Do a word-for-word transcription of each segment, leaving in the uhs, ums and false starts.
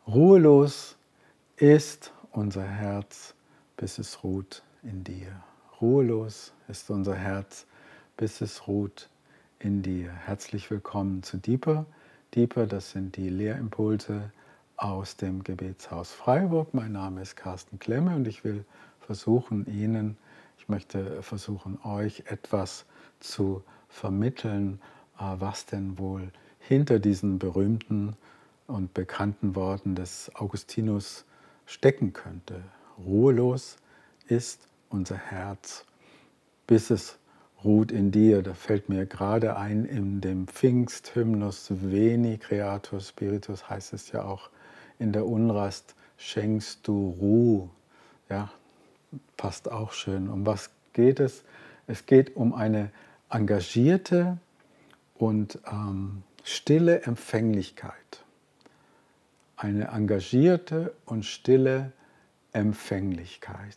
Ruhelos ist unser Herz, bis es ruht in dir. Ruhelos ist unser Herz, bis es ruht in dir. Herzlich willkommen zu Deeper. Deeper, das sind die Lehrimpulse aus dem Gebetshaus Freiburg. Mein Name ist Carsten Klemme und ich will versuchen, Ihnen, ich möchte versuchen, euch etwas zu vermitteln, was denn wohl hinter diesen berühmten und bekannten Worten des Augustinus stecken könnte. Ruhelos ist unser Herz, bis es ruht in dir. Da fällt mir gerade ein, in dem Pfingsthymnus Veni Creator Spiritus heißt es ja auch, in der Unrast schenkst du Ruhe. Ja, passt auch schön. Um was geht es? Es geht um eine engagierte und ähm, stille Empfänglichkeit. Eine engagierte und stille Empfänglichkeit.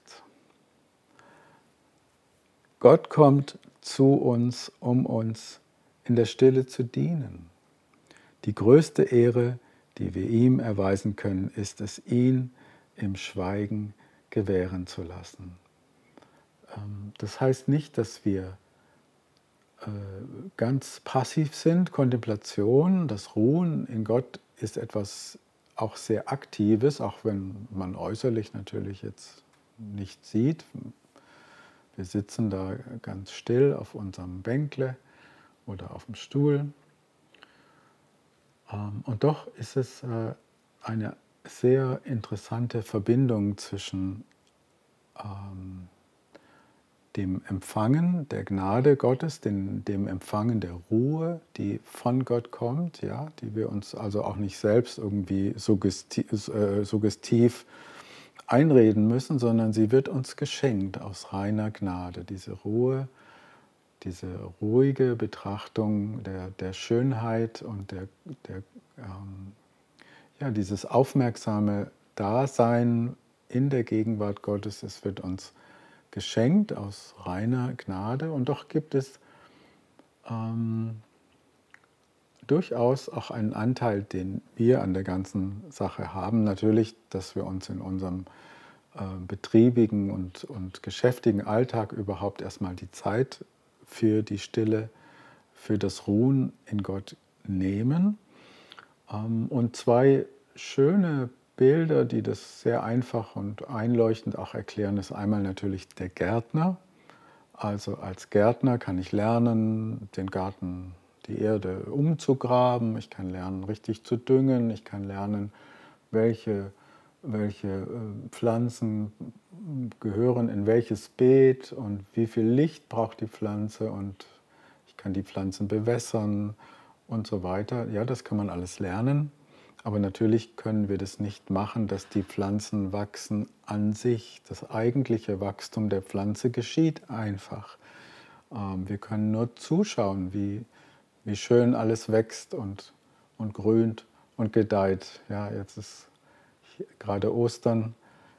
Gott kommt zu uns, um uns in der Stille zu dienen. Die größte Ehre, die wir ihm erweisen können, ist es, ihn im Schweigen gewähren zu lassen. Das heißt nicht, dass wir ganz passiv sind. Kontemplation, das Ruhen in Gott ist etwas auch sehr Aktives, auch wenn man äußerlich natürlich jetzt nicht sieht. Wir sitzen da ganz still auf unserem Bänkle oder auf dem Stuhl. Und doch ist es eine sehr interessante Verbindung zwischen dem Empfangen der Gnade Gottes, dem, dem Empfangen der Ruhe, die von Gott kommt, ja, die wir uns also auch nicht selbst irgendwie suggestiv, äh, suggestiv einreden müssen, sondern sie wird uns geschenkt aus reiner Gnade. Diese Ruhe, diese ruhige Betrachtung der, der Schönheit und der, der, ähm, ja, dieses aufmerksame Dasein in der Gegenwart Gottes, es wird uns geschenkt aus reiner Gnade, und doch gibt es ähm, durchaus auch einen Anteil, den wir an der ganzen Sache haben. Natürlich, dass wir uns in unserem äh, betriebigen und, und geschäftigen Alltag überhaupt erstmal die Zeit für die Stille, für das Ruhen in Gott nehmen. Ähm, und zwei schöne Bilder, die das sehr einfach und einleuchtend auch erklären, ist einmal natürlich der Gärtner. Also als Gärtner kann ich lernen, den Garten, die Erde umzugraben, ich kann lernen, richtig zu düngen, ich kann lernen, welche, welche Pflanzen gehören in welches Beet und wie viel Licht braucht die Pflanze, und ich kann die Pflanzen bewässern und so weiter. Ja, das kann man alles lernen. Aber natürlich können wir das nicht machen, dass die Pflanzen wachsen an sich. Das eigentliche Wachstum der Pflanze geschieht einfach. Wir können nur zuschauen, wie, wie schön alles wächst und, und grünt und gedeiht. Ja, jetzt ist gerade Ostern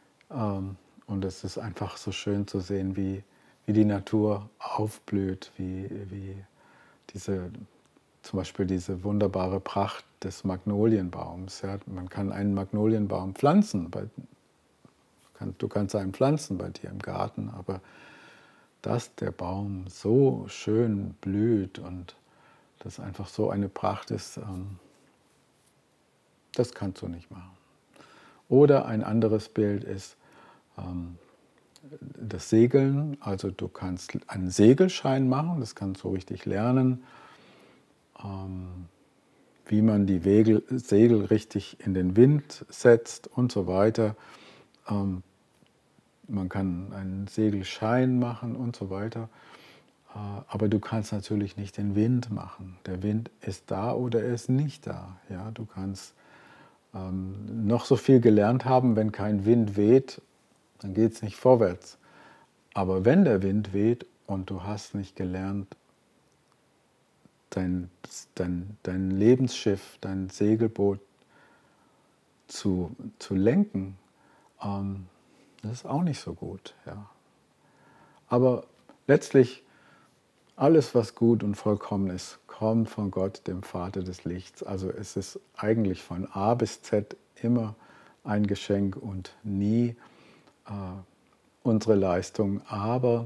und es ist einfach so schön zu sehen, wie, wie die Natur aufblüht, wie, wie diese zum Beispiel diese wunderbare Pracht des Magnolienbaums. Ja, man kann einen Magnolienbaum pflanzen. Bei, du kannst einen pflanzen bei dir im Garten, aber dass der Baum so schön blüht und das einfach so eine Pracht ist, das kannst du nicht machen. Oder ein anderes Bild ist das Segeln. Also du kannst einen Segelschein machen, das kannst du richtig lernen, wie man die Wegel, Segel richtig in den Wind setzt und so weiter. Ähm, man kann einen Segelschein machen und so weiter. Äh, aber du kannst natürlich nicht den Wind machen. Der Wind ist da oder er ist nicht da. Ja, du kannst ähm, noch so viel gelernt haben, wenn kein Wind weht, dann geht es nicht vorwärts. Aber wenn der Wind weht und du hast nicht gelernt, Dein, dein, dein Lebensschiff, dein Segelboot zu, zu lenken, ähm, das ist auch nicht so gut. Ja. Aber letztlich, alles, was gut und vollkommen ist, kommt von Gott, dem Vater des Lichts. Also es ist eigentlich von A bis Z immer ein Geschenk und nie äh, unsere Leistung, aber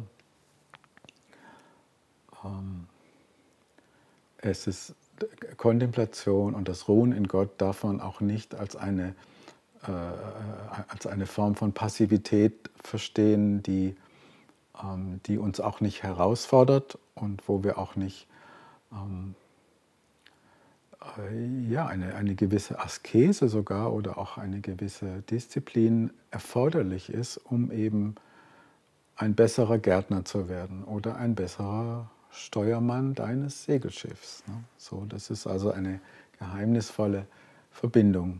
ähm, es ist Kontemplation und das Ruhen in Gott darf man auch nicht als eine, äh, als eine Form von Passivität verstehen, die, ähm, die uns auch nicht herausfordert und wo wir auch nicht ähm, äh, ja, eine, eine gewisse Askese sogar oder auch eine gewisse Disziplin erforderlich ist, um eben ein besserer Gärtner zu werden oder ein besserer Steuermann deines Segelschiffs. Ne? So, das ist also eine geheimnisvolle Verbindung.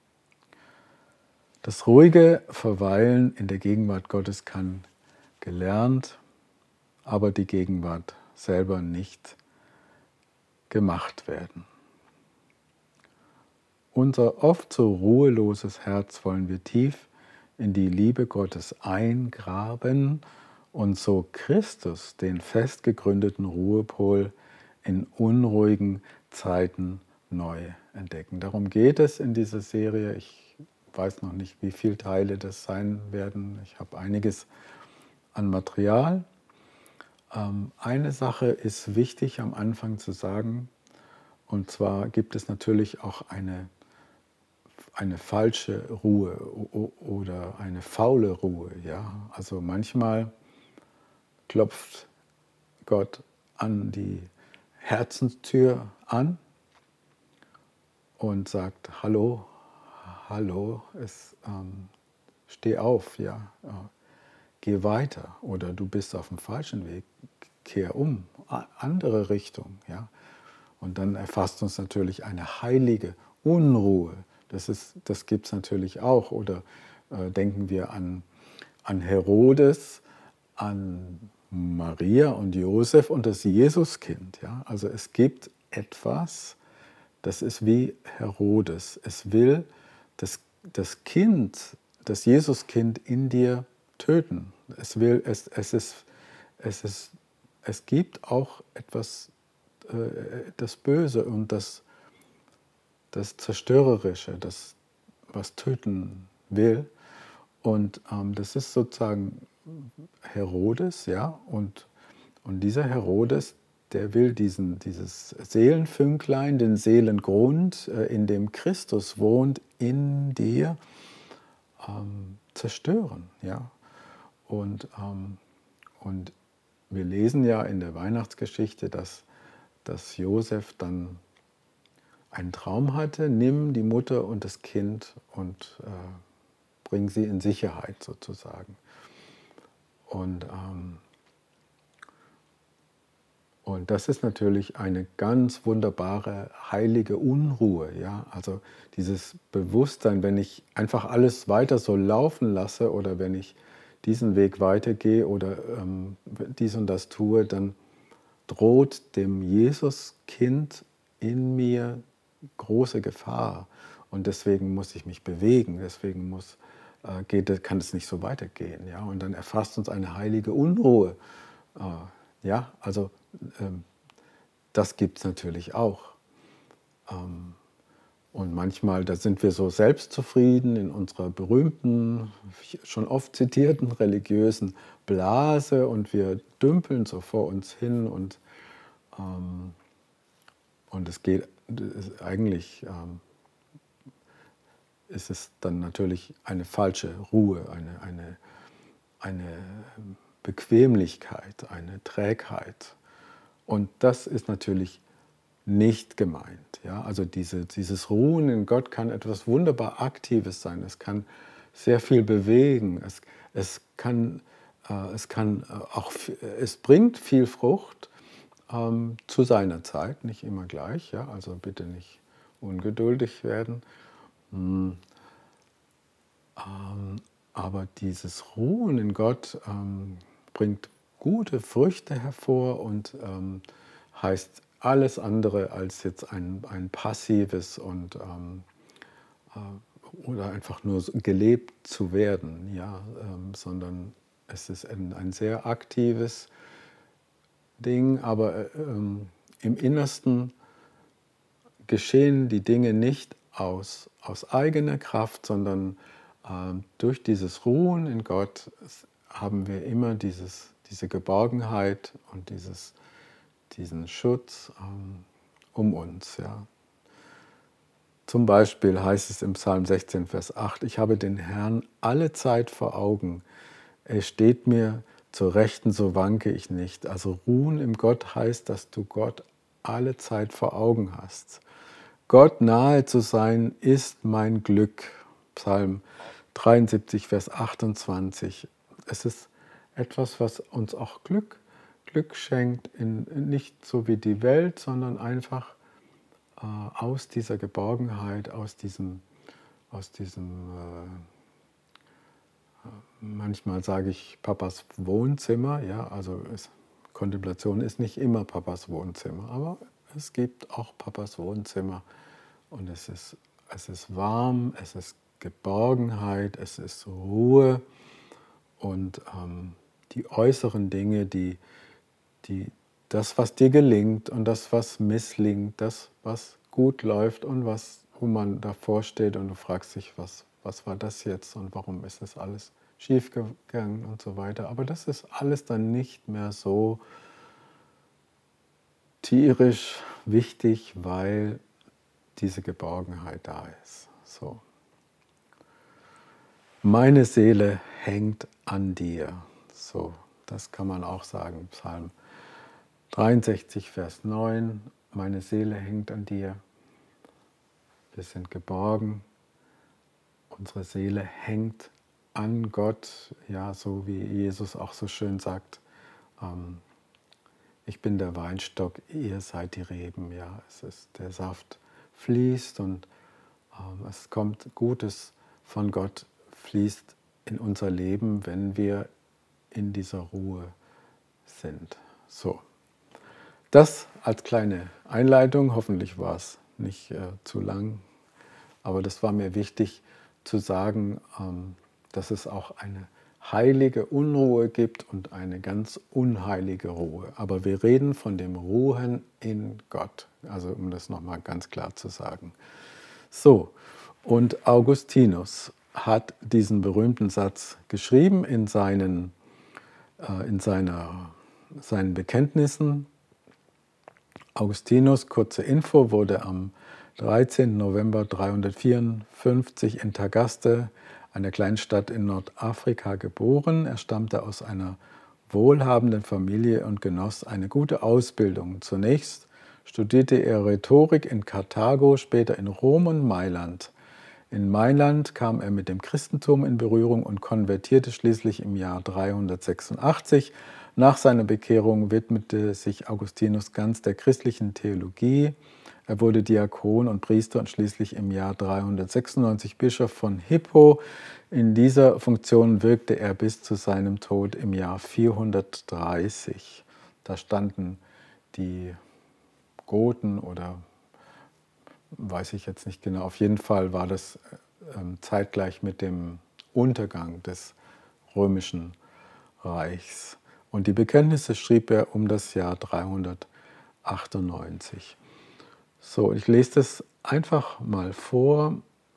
Das ruhige Verweilen in der Gegenwart Gottes kann gelernt, aber die Gegenwart selber nicht gemacht werden. Unser oft so ruheloses Herz wollen wir tief in die Liebe Gottes eingraben und so Christus, den fest gegründeten Ruhepol, in unruhigen Zeiten neu entdecken. Darum geht es in dieser Serie. Ich weiß noch nicht, wie viele Teile das sein werden. Ich habe einiges an Material. Ähm, eine Sache ist wichtig am Anfang zu sagen, und zwar gibt es natürlich auch eine eine falsche Ruhe oder eine faule Ruhe. Ja? Also manchmal klopft Gott an die Herzenstür an und sagt, hallo, hallo, es, ähm, steh auf, ja, äh, geh weiter oder du bist auf dem falschen Weg, kehr um, andere Richtung. Ja? Und dann erfasst uns natürlich eine heilige Unruhe. Das, ist, das gibt es natürlich auch. Oder äh, denken wir an, an Herodes, an Maria und Josef und das Jesuskind. Ja? Also es gibt etwas, das ist wie Herodes. Es will das, das Kind, das Jesuskind in dir töten. Es, will, es, es, ist, es, ist, es gibt auch etwas, äh, das Böse und das das Zerstörerische, das, was töten will. Und ähm, das ist sozusagen Herodes, ja, und, und dieser Herodes, der will diesen, dieses Seelenfünklein, den Seelengrund, äh, in dem Christus wohnt, in dir ähm, zerstören, ja. Und, ähm, und wir lesen ja in der Weihnachtsgeschichte, dass, dass Josef dann einen Traum hatte, nimm die Mutter und das Kind und äh, bring sie in Sicherheit sozusagen. Und, ähm, und das ist natürlich eine ganz wunderbare, heilige Unruhe. Ja? Also dieses Bewusstsein, wenn ich einfach alles weiter so laufen lasse oder wenn ich diesen Weg weitergehe oder ähm, dies und das tue, dann droht dem Jesuskind in mir große Gefahr und deswegen muss ich mich bewegen, deswegen muss, äh, geht, kann es nicht so weitergehen. Ja? Und dann erfasst uns eine heilige Unruhe. Äh, ja? Also ähm, das gibt es natürlich auch. Ähm, und manchmal, da sind wir so selbstzufrieden in unserer berühmten, schon oft zitierten religiösen Blase und wir dümpeln so vor uns hin und, ähm, und es geht ist eigentlich ähm, ist es dann natürlich eine falsche Ruhe, eine, eine, eine Bequemlichkeit, eine Trägheit. Und das ist natürlich nicht gemeint. Ja? Also diese, dieses Ruhen in Gott kann etwas wunderbar Aktives sein. Es kann sehr viel bewegen. Es, es, kann, äh, es, kann auch, es bringt viel Frucht. Ähm, zu seiner Zeit, nicht immer gleich, ja? Also bitte nicht ungeduldig werden. Hm. Ähm, aber dieses Ruhen in Gott ähm, bringt gute Früchte hervor und ähm, heißt alles andere als jetzt ein, ein passives und ähm, äh, oder einfach nur gelebt zu werden, ja? ähm, sondern es ist ein, ein sehr aktives Ding, aber ähm, im Innersten geschehen die Dinge nicht aus, aus eigener Kraft, sondern äh, durch dieses Ruhen in Gott haben wir immer dieses, diese Geborgenheit und dieses, diesen Schutz ähm, um uns. Ja. Zum Beispiel heißt es im Psalm sechzehn, Vers acht, ich habe den Herrn alle Zeit vor Augen. Er steht mir zur Rechten, so wanke ich nicht. Also ruhen im Gott heißt, dass du Gott alle Zeit vor Augen hast. Gott nahe zu sein ist mein Glück. Psalm dreiundsiebzig, Vers achtundzwanzig. Es ist etwas, was uns auch Glück, Glück schenkt, in, nicht so wie die Welt, sondern einfach äh, aus dieser Geborgenheit, aus diesem, aus diesem äh, manchmal sage ich Papas Wohnzimmer, ja, also es, Kontemplation ist nicht immer Papas Wohnzimmer, aber es gibt auch Papas Wohnzimmer und es ist, es ist warm, es ist Geborgenheit, es ist Ruhe und ähm, die äußeren Dinge, die, die, das, was dir gelingt und das, was misslingt, das, was gut läuft und was, wo man davor steht und du fragst dich, was, was war das jetzt und warum ist das alles schief gegangen und so weiter. Aber das ist alles dann nicht mehr so tierisch wichtig, weil diese Geborgenheit da ist. So. Meine Seele hängt an dir. So, das kann man auch sagen. Psalm dreiundsechzig, Vers neun. Meine Seele hängt an dir. Wir sind geborgen. Unsere Seele hängt an Gott, ja, so wie Jesus auch so schön sagt, ähm, ich bin der Weinstock, ihr seid die Reben, ja, es ist, der Saft fließt und ähm, es kommt Gutes von Gott, fließt in unser Leben, wenn wir in dieser Ruhe sind. So, das als kleine Einleitung, hoffentlich war es nicht äh, zu lang, aber das war mir wichtig zu sagen, ähm, dass es auch eine heilige Unruhe gibt und eine ganz unheilige Ruhe. Aber wir reden von dem Ruhen in Gott, also um das nochmal ganz klar zu sagen. So, und Augustinus hat diesen berühmten Satz geschrieben in seinen, äh, in seiner, seinen Bekenntnissen. Augustinus, kurze Info, wurde am dreizehnten November dreihundertvierundfünfzig in Tagaste, einer kleinen Stadt in Nordafrika, geboren. Er stammte aus einer wohlhabenden Familie und genoss eine gute Ausbildung. Zunächst studierte er Rhetorik in Karthago, später in Rom und Mailand. In Mailand kam er mit dem Christentum in Berührung und konvertierte schließlich im Jahr dreihundertsechsundachtzig. Nach seiner Bekehrung widmete sich Augustinus ganz der christlichen Theologie. Er wurde Diakon und Priester und schließlich im Jahr dreihundertsechsundneunzig Bischof von Hippo. In dieser Funktion wirkte er bis zu seinem Tod im Jahr vierhundertdreißig. Da standen die Goten oder weiß ich jetzt nicht genau, auf jeden Fall war das ähm, zeitgleich mit dem Untergang des Römischen Reichs. Und die Bekenntnisse schrieb er um das Jahr dreihundertachtundneunzig. So, ich lese das einfach mal vor.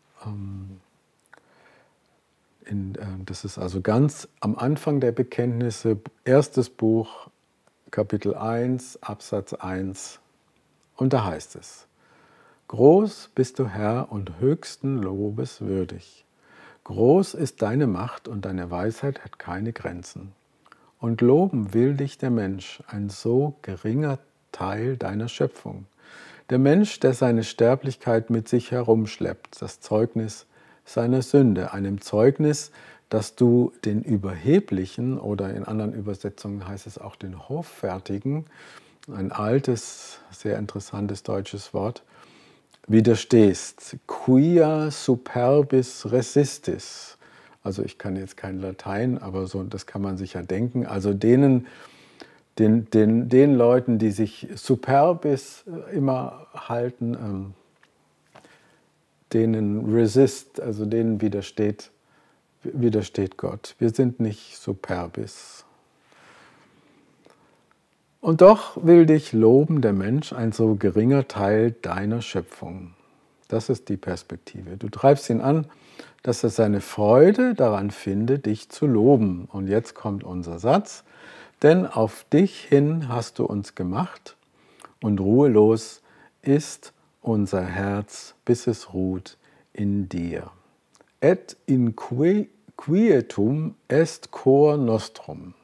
In, das ist also ganz am Anfang der Bekenntnisse, erstes Buch, Kapitel eins, Absatz eins. Und da heißt es: Groß bist du, Herr, und höchsten Lobes würdig. Groß ist deine Macht und deine Weisheit hat keine Grenzen. Und loben will dich der Mensch, ein so geringer Teil deiner Schöpfung. Der Mensch, der seine Sterblichkeit mit sich herumschleppt, das Zeugnis seiner Sünde, einem Zeugnis, dass du den Überheblichen, oder in anderen Übersetzungen heißt es auch den Hoffärtigen, ein altes, sehr interessantes deutsches Wort, widerstehst. Quia superbis resistis. Also ich kann jetzt kein Latein, aber so, das kann man sich ja denken. Also denen, den, den, den Leuten, die sich superbis immer halten, ähm, denen resist, also denen widersteht, widersteht Gott. Wir sind nicht superbis. Und doch will dich loben der Mensch, ein so geringer Teil deiner Schöpfung. Das ist die Perspektive. Du treibst ihn an, dass er seine Freude daran findet, dich zu loben. Und jetzt kommt unser Satz. Denn auf dich hin hast du uns gemacht und ruhelos ist unser Herz, bis es ruht in dir. Et in quietum est cor nostrum.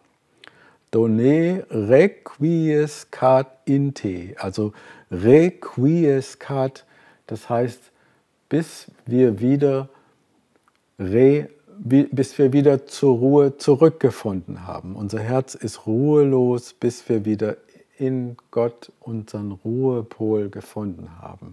Done requiescat in te. Also requiescat, das heißt, bis wir wieder re, bis wir wieder zur Ruhe zurückgefunden haben. Unser Herz ist ruhelos, bis wir wieder in Gott unseren Ruhepol gefunden haben.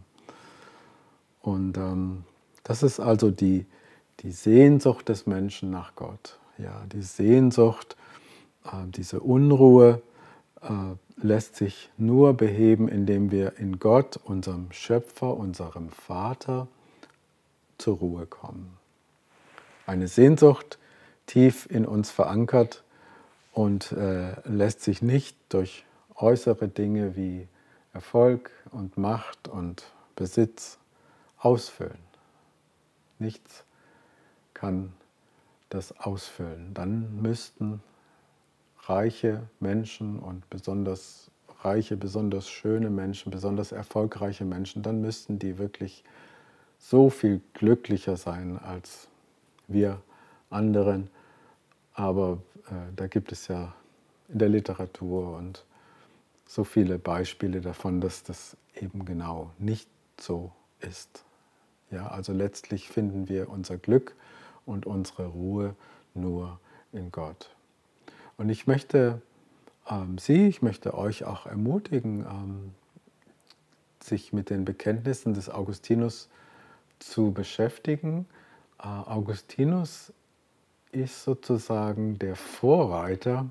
Und ähm, das ist also die, die Sehnsucht des Menschen nach Gott. Ja, die Sehnsucht, äh, diese Unruhe äh, lässt sich nur beheben, indem wir in Gott, unserem Schöpfer, unserem Vater, zur Ruhe kommen. Eine Sehnsucht tief in uns verankert und äh, lässt sich nicht durch äußere Dinge wie Erfolg und Macht und Besitz ausfüllen. Nichts kann das ausfüllen. Dann müssten reiche Menschen und besonders reiche, besonders schöne Menschen, besonders erfolgreiche Menschen, dann müssten die wirklich so viel glücklicher sein als wir anderen. Aber äh, da gibt es ja in der Literatur und so viele Beispiele davon, dass das eben genau nicht so ist. Ja, also letztlich finden wir unser Glück und unsere Ruhe nur in Gott. Und ich möchte ähm, Sie, ich möchte euch auch ermutigen, ähm, sich mit den Bekenntnissen des Augustinus zu beschäftigen. Äh, Augustinus ist sozusagen der Vorreiter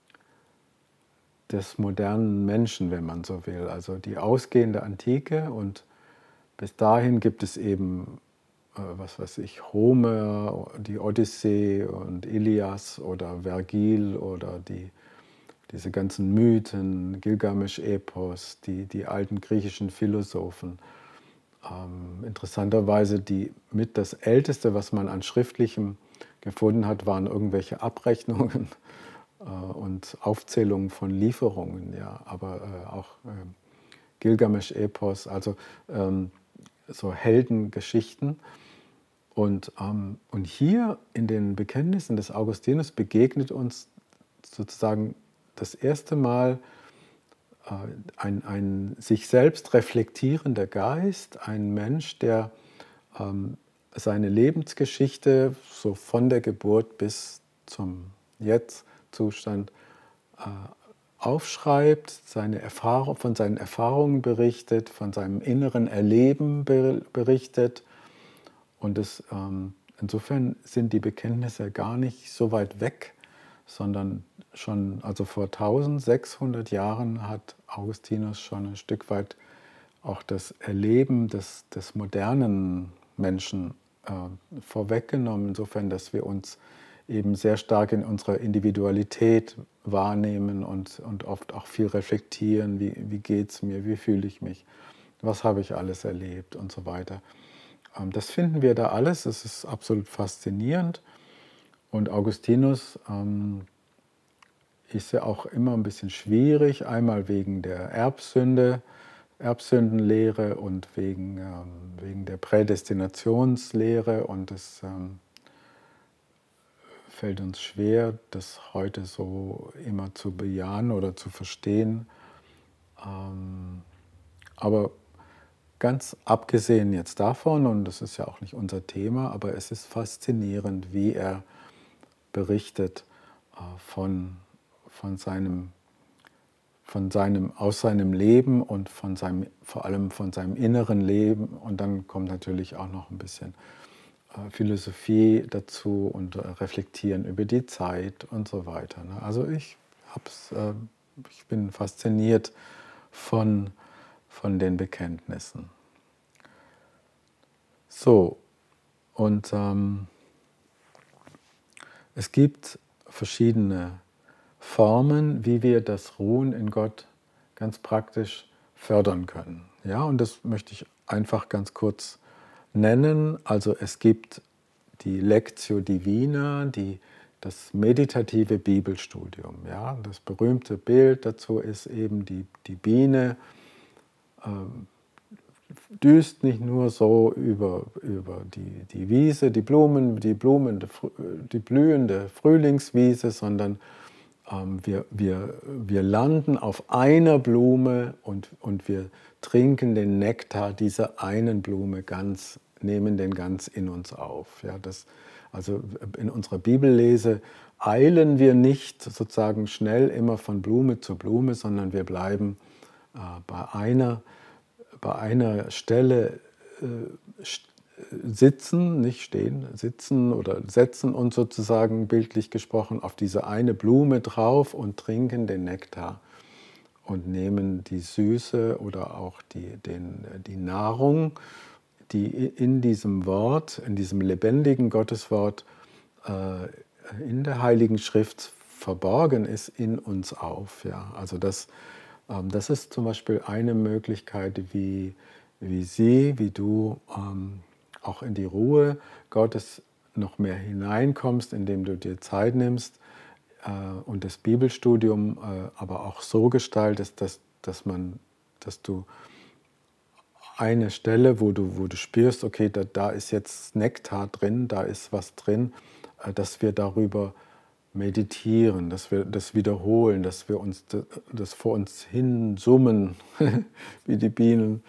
des modernen Menschen, wenn man so will. Also die ausgehende Antike, und bis dahin gibt es eben, äh, was weiß ich, Homer, die Odyssee und Ilias oder Vergil oder die, diese ganzen Mythen, Gilgamesch-Epos, die, die alten griechischen Philosophen. Ähm, interessanterweise die mit das Älteste, was man an Schriftlichem gefunden hat, waren irgendwelche Abrechnungen äh, und Aufzählungen von Lieferungen, ja, aber äh, auch äh, Gilgamesch-Epos, also ähm, so Heldengeschichten. Und, ähm, und hier in den Bekenntnissen des Augustinus begegnet uns sozusagen das erste Mal äh, ein, ein sich selbst reflektierender Geist, ein Mensch, der ähm, seine Lebensgeschichte so von der Geburt bis zum Jetzt-Zustand äh, aufschreibt, seine Erfahrung, von seinen Erfahrungen berichtet, von seinem inneren Erleben berichtet. Und es, ähm, insofern sind die Bekenntnisse gar nicht so weit weg, sondern schon, also vor eintausendsechshundert Jahren hat Augustinus schon ein Stück weit auch das Erleben des, des modernen Menschen äh, vorweggenommen, insofern, dass wir uns eben sehr stark in unserer Individualität wahrnehmen und, und oft auch viel reflektieren, wie, wie geht es mir, wie fühle ich mich, was habe ich alles erlebt und so weiter. Ähm, das finden wir da alles, es ist absolut faszinierend. Und Augustinus ähm, ist ja auch immer ein bisschen schwierig, einmal wegen der Erbsünde, Erbsündenlehre und wegen, ähm, wegen der Prädestinationslehre, und es ähm, fällt uns schwer, das heute so immer zu bejahen oder zu verstehen. Ähm, aber ganz abgesehen jetzt davon, und das ist ja auch nicht unser Thema, aber es ist faszinierend, wie er berichtet äh, von, von seinem von seinem, aus seinem Leben und von seinem, vor allem von seinem inneren Leben. Und dann kommt natürlich auch noch ein bisschen äh, Philosophie dazu und äh, Reflektieren über die Zeit und so weiter. Ne? Also ich, hab's, äh, ich bin fasziniert von, von den Bekenntnissen. So, und ähm, es gibt verschiedene Formen, wie wir das Ruhen in Gott ganz praktisch fördern können. Ja, und das möchte ich einfach ganz kurz nennen. Also es gibt die Lectio Divina, die, das meditative Bibelstudium. Ja? Das berühmte Bild dazu ist eben die, die Biene, ähm, düst nicht nur so über, über die, die Wiese, die Blumen, die, Blumen, die blühende Frühlingswiese, sondern ähm, wir, wir, wir landen auf einer Blume und, und wir trinken den Nektar dieser einen Blume ganz, nehmen den ganz in uns auf. Ja, das, also in unserer Bibellese eilen wir nicht sozusagen schnell immer von Blume zu Blume, sondern wir bleiben äh, bei einer bei einer Stelle äh, sitzen, nicht stehen, sitzen oder setzen uns sozusagen bildlich gesprochen auf diese eine Blume drauf und trinken den Nektar und nehmen die Süße oder auch die, den, die Nahrung, die in diesem Wort, in diesem lebendigen Gotteswort äh, in der Heiligen Schrift verborgen ist, in uns auf. Ja? Also das Das ist zum Beispiel eine Möglichkeit, wie, wie Sie, wie du ähm, auch in die Ruhe Gottes noch mehr hineinkommst, indem du dir Zeit nimmst äh, und das Bibelstudium äh, aber auch so gestaltest, dass, dass, man, dass du eine Stelle, wo du, wo du spürst, okay, da, da ist jetzt Nektar drin, da ist was drin, äh, dass wir darüber meditieren, dass wir das wiederholen, dass wir uns das vor uns hin summen, wie die Bienen.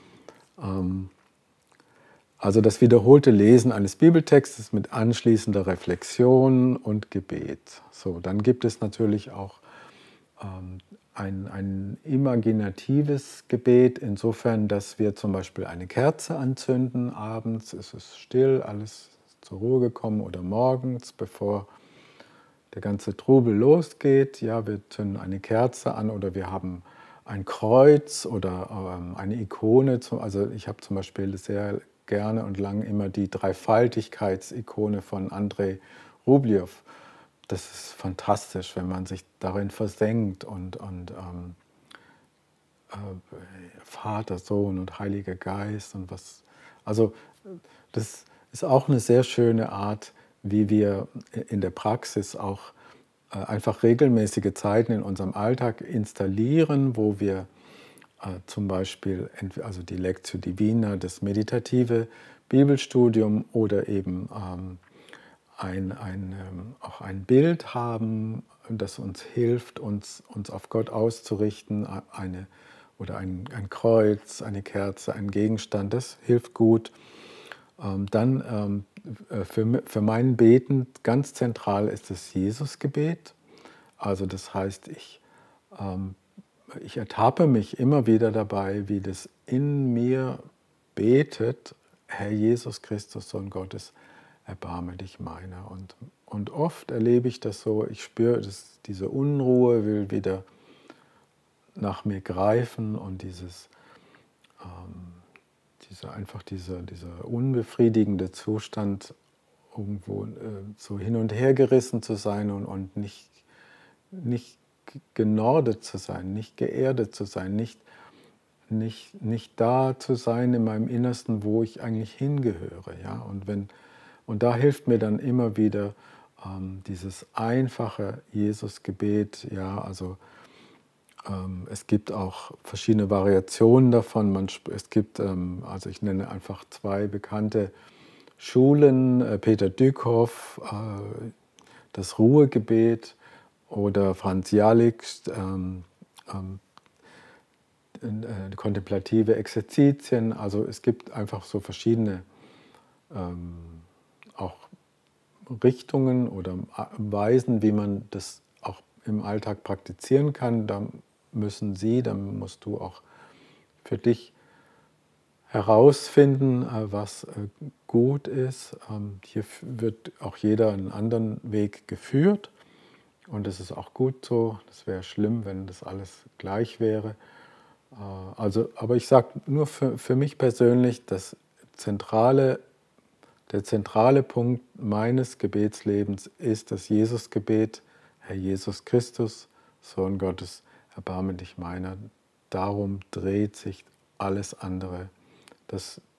Also das wiederholte Lesen eines Bibeltextes mit anschließender Reflexion und Gebet. So, dann gibt es natürlich auch ähm, ein, ein imaginatives Gebet, insofern, dass wir zum Beispiel eine Kerze anzünden abends, es ist still, alles zur Ruhe gekommen, oder morgens, bevor der ganze Trubel losgeht. Ja, wir zünden eine Kerze an oder wir haben ein Kreuz oder ähm, eine Ikone. Also ich habe zum Beispiel sehr gerne und lang immer die Dreifaltigkeitsikone von Andrei Rublev. Das ist fantastisch, wenn man sich darin versenkt und, und ähm, äh, Vater, Sohn und Heiliger Geist und was. Also das ist auch eine sehr schöne Art, wie wir in der Praxis auch äh, einfach regelmäßige Zeiten in unserem Alltag installieren, wo wir äh, zum Beispiel also die Lectio Divina, das meditative Bibelstudium oder eben ähm, ein, ein, ähm, auch ein Bild haben, das uns hilft, uns, uns auf Gott auszurichten, eine, oder ein, ein Kreuz, eine Kerze, ein Gegenstand, das hilft gut. Ähm, dann ähm, für, für mein Beten ganz zentral ist das Jesusgebet. Also das heißt, ich, ähm, ich ertappe mich immer wieder dabei, wie das in mir betet: Herr Jesus Christus, Sohn Gottes, erbarme dich meiner. Und, und oft erlebe ich das so, ich spüre, dass diese Unruhe will wieder nach mir greifen und dieses, ähm, diese, einfach dieser, dieser unbefriedigende Zustand, irgendwo äh, so hin und her gerissen zu sein und, und nicht, nicht genordet zu sein, nicht geerdet zu sein, nicht, nicht, nicht da zu sein in meinem Innersten, wo ich eigentlich hingehöre. Ja? Und, wenn, und da hilft mir dann immer wieder ähm, dieses einfache Jesusgebet. Ja? Also ähm, es gibt auch verschiedene Variationen davon. Man, es gibt, ähm, also ich nenne einfach zwei bekannte Schulen, äh, Peter Dückhoff, äh, das Ruhegebet, oder Franz Jalik, ähm, ähm, äh, kontemplative Exerzitien. Also es gibt einfach so verschiedene ähm, auch Richtungen oder Weisen, wie man das auch im Alltag praktizieren kann. Da müssen Sie, da musst du auch für dich herausfinden, was gut ist. Hier wird auch jeder einen anderen Weg geführt. Und das ist auch gut so. Das wäre schlimm, wenn das alles gleich wäre. Also, aber ich sage nur für, für mich persönlich, das zentrale, der zentrale Punkt meines Gebetslebens ist das Jesusgebet: Herr Jesus Christus, Sohn Gottes, erbarme dich meiner. Darum dreht sich alles andere. Das,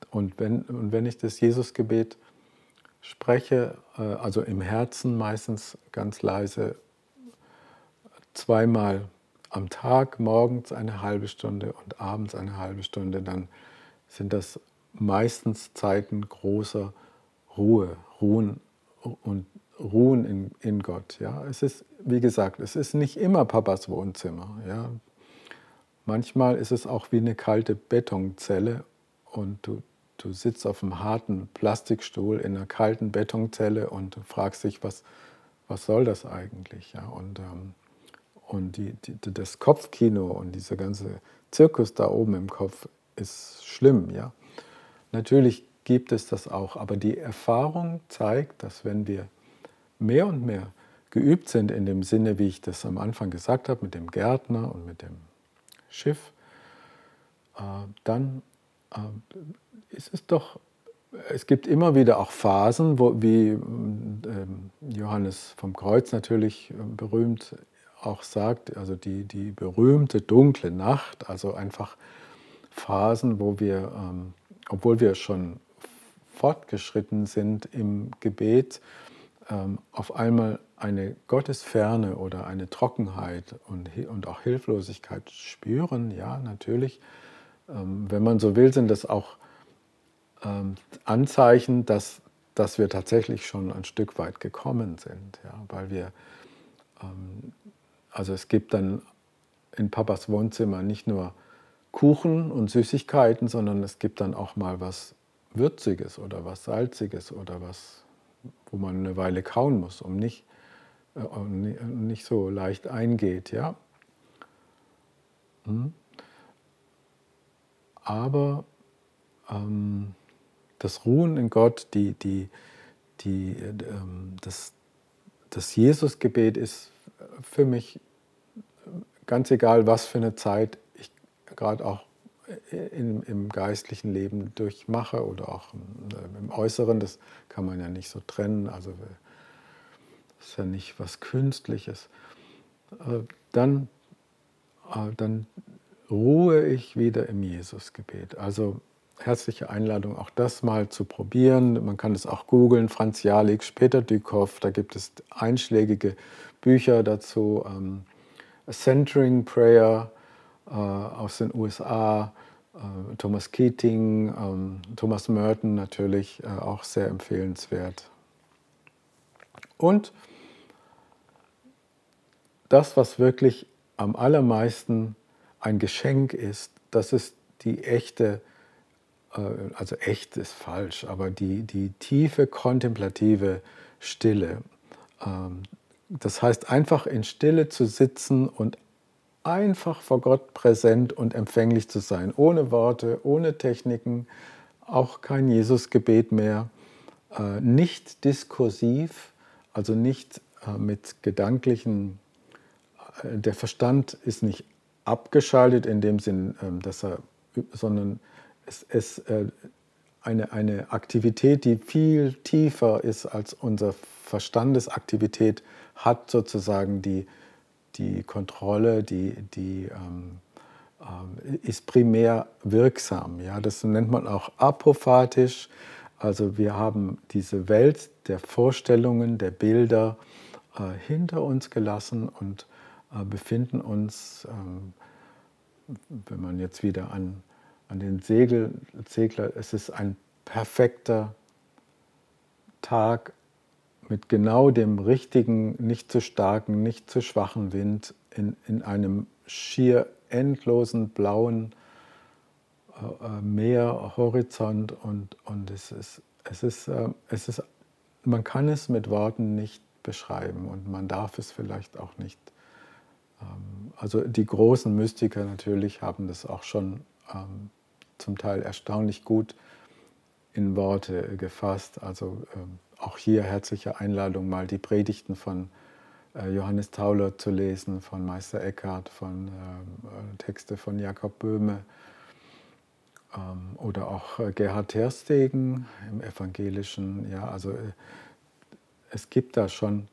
Und wenn, und wenn ich das Jesusgebet spreche, äh, also im Herzen meistens ganz leise, zweimal am Tag, morgens eine halbe Stunde und abends eine halbe Stunde, dann sind das meistens Zeiten großer Ruhe, Ruhen und Ruhen in, in Gott. Ja. Es ist, wie gesagt, es ist nicht immer Papas Wohnzimmer. Ja. Manchmal ist es auch wie eine kalte Betonzelle und du, du sitzt auf einem harten Plastikstuhl in einer kalten Betonzelle und du fragst dich, was, was soll das eigentlich? Ja. Und, ähm, und die, die, das Kopfkino und dieser ganze Zirkus da oben im Kopf ist schlimm. Ja. Natürlich gibt es das auch, aber die Erfahrung zeigt, dass wenn wir mehr und mehr geübt sind in dem Sinne, wie ich das am Anfang gesagt habe, mit dem Gärtner und mit dem Schiff, äh, dann äh, ist es doch, es gibt immer wieder auch Phasen, wo, wie äh, Johannes vom Kreuz natürlich berühmt auch sagt, also die, die berühmte dunkle Nacht, also einfach Phasen, wo wir, ähm, obwohl wir schon fortgeschritten sind im Gebet, ähm, auf einmal eine Gottesferne oder eine Trockenheit und, und auch Hilflosigkeit spüren, ja, natürlich. Ähm, wenn man so will, sind das auch ähm, Anzeichen, dass, dass wir tatsächlich schon ein Stück weit gekommen sind, ja, weil wir, ähm, also es gibt dann in Papas Wohnzimmer nicht nur Kuchen und Süßigkeiten, sondern es gibt dann auch mal was Würziges oder was Salziges oder was, wo man eine Weile kauen muss, um nicht, äh, um nicht so leicht eingeht. Ja? Hm. Aber ähm, das Ruhen in Gott, die, die, die, ähm, das, das Jesusgebet ist für mich ganz egal, was für eine Zeit ich gerade auch in, im geistlichen Leben durchmache oder auch im Äußeren, das kann man ja nicht so trennen, also das ist ja nicht was Künstliches. Dann, dann ruhe ich wieder im Jesusgebet. Also herzliche Einladung, auch das mal zu probieren. Man kann es auch googeln, Franz Jalik, Peter Dükow, da gibt es einschlägige Bücher dazu. Ähm, A Centering Prayer äh, aus den U S A, äh, Thomas Keating, ähm, Thomas Merton natürlich, äh, auch sehr empfehlenswert. Und das, was wirklich am allermeisten ein Geschenk ist, das ist die echte, äh, also echt ist falsch, aber die, die tiefe kontemplative Stille. Ähm, das heißt, einfach in Stille zu sitzen und einfach vor Gott präsent und empfänglich zu sein, ohne Worte, ohne Techniken, auch kein Jesusgebet mehr, äh, nicht diskursiv, also nicht äh, mit gedanklichen, äh, der Verstand ist nicht abgeschaltet in dem Sinn, äh, dass er, sondern es ist äh, eine, eine Aktivität, die viel tiefer ist als unsere Verstandesaktivität, hat sozusagen die Die Kontrolle, die, die ähm, äh, ist primär wirksam. Ja? Das nennt man auch apophatisch. Also wir haben diese Welt der Vorstellungen, der Bilder äh, hinter uns gelassen und äh, befinden uns, ähm, wenn man jetzt wieder an, an den Segel, Segler, es ist ein perfekter Tag, mit genau dem richtigen, nicht zu starken, nicht zu schwachen Wind in, in einem schier endlosen blauen äh, Meer, Horizont und, und es ist, es ist, äh, es ist, man kann es mit Worten nicht beschreiben und man darf es vielleicht auch nicht. Ähm, also die großen Mystiker natürlich haben das auch schon ähm, zum Teil erstaunlich gut in Worte gefasst. Also ähm, auch hier herzliche Einladung, mal die Predigten von äh, Johannes Tauler zu lesen, von Meister Eckhart, von äh, Texte von Jakob Böhme ähm, oder auch äh, Gerhard Terstegen im Evangelischen. Ja, also äh, es gibt da schon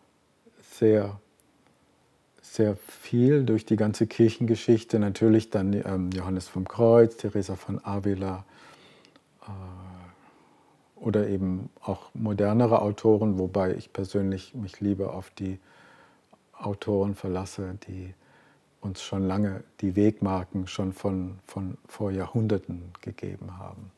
sehr, sehr viel durch die ganze Kirchengeschichte. Natürlich dann ähm, Johannes vom Kreuz, Teresa von Avila, oder eben auch modernere Autoren, wobei ich persönlich mich lieber auf die Autoren verlasse, die uns schon lange die Wegmarken schon von, von vor Jahrhunderten gegeben haben.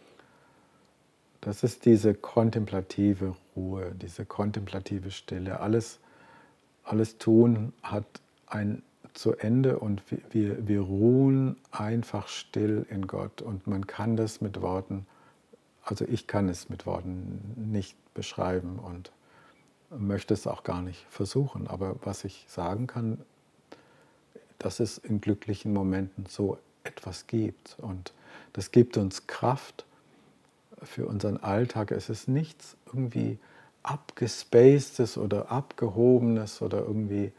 Das ist diese kontemplative Ruhe, diese kontemplative Stille. Alles, alles Tun hat ein zu Ende und wir, wir ruhen einfach still in Gott. Und man kann das mit Worten, also ich kann es mit Worten nicht beschreiben und möchte es auch gar nicht versuchen. Aber was ich sagen kann, dass es in glücklichen Momenten so etwas gibt. Und das gibt uns Kraft für unseren Alltag. Es ist nichts irgendwie abgespacedes oder abgehobenes oder irgendwie,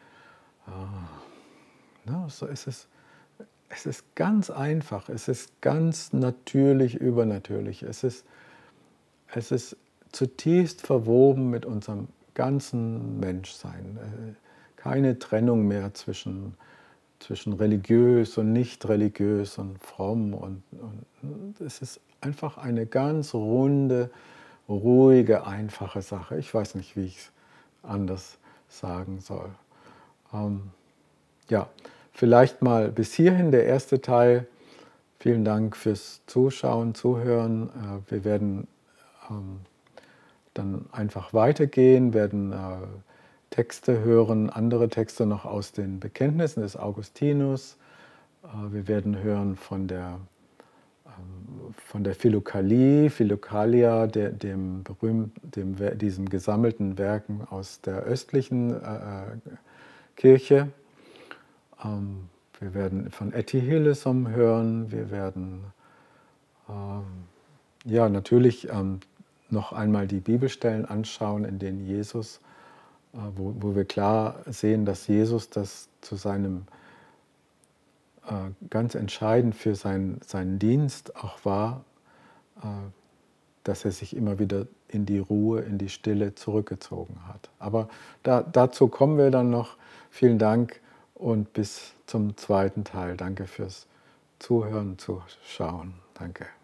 äh, ne, so ist es, es ist ganz einfach, es ist ganz natürlich, übernatürlich. Es ist, es ist zutiefst verwoben mit unserem ganzen Menschsein. Keine Trennung mehr zwischen zwischen religiös und nicht religiös und fromm. Und, und es ist einfach eine ganz runde, ruhige, einfache Sache. Ich weiß nicht, wie ich es anders sagen soll. Ähm, ja, vielleicht mal bis hierhin der erste Teil. Vielen Dank fürs Zuschauen, Zuhören. Äh, wir werden ähm, dann einfach weitergehen, werden äh, Texte hören, andere Texte noch aus den Bekenntnissen des Augustinus. Wir werden hören von der, von der Philokalie, Philokalia, der, dem berühmten, dem, diesem gesammelten Werken aus der östlichen äh, Kirche. Ähm, wir werden von Etty Hillesum hören. Wir werden ähm, ja natürlich ähm, noch einmal die Bibelstellen anschauen, in denen Jesus Wo, wo wir klar sehen, dass Jesus das zu seinem, äh, ganz entscheidend für sein, seinen Dienst auch war, äh, dass er sich immer wieder in die Ruhe, in die Stille zurückgezogen hat. Aber da, dazu kommen wir dann noch. Vielen Dank und bis zum zweiten Teil. Danke fürs Zuhören, Zuschauen. Danke.